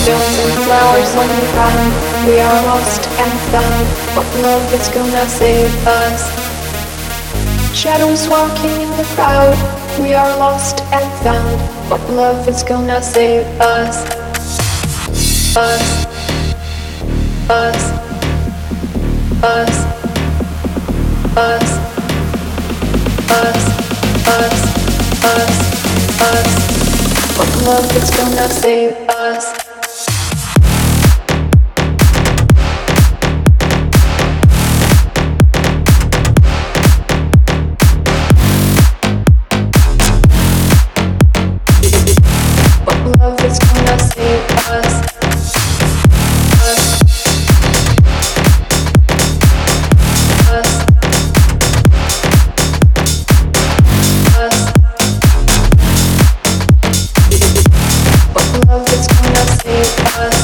Stones and flowers on the ground. We are lost and found. What love is gonna save us? Shadows walking in the crowd. We are lost and found. What love is gonna save us? Us. Us. Us. Us. Us. Us. Us. Us. What love is gonna save us? Love is gonna save us. Us. Us. Us. Love is gonna save us.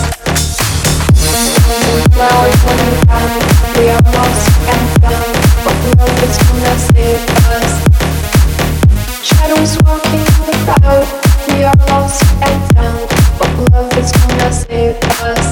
Flowers on the ground. We are lost and found. What love is gonna save us? Shadows walking in the crowd. We are lost and found. What love is gonna save us?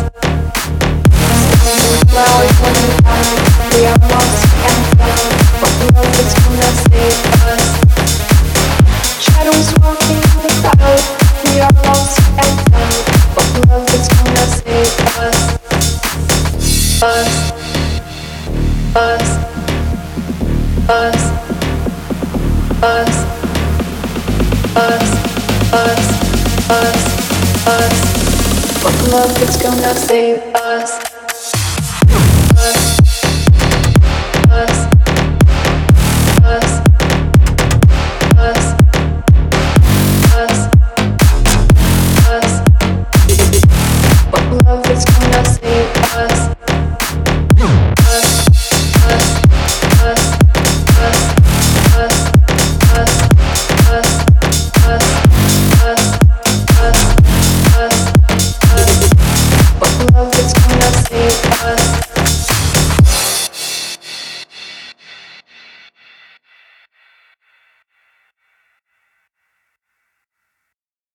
Flowers on the ground. We are lost and found. What love is gonna save us? Shadows walking in the crowd. We are lost and found. What love is gonna save us? Us. Us. Us. Us. Us. Us, us, us. What love is gonna save us? Us.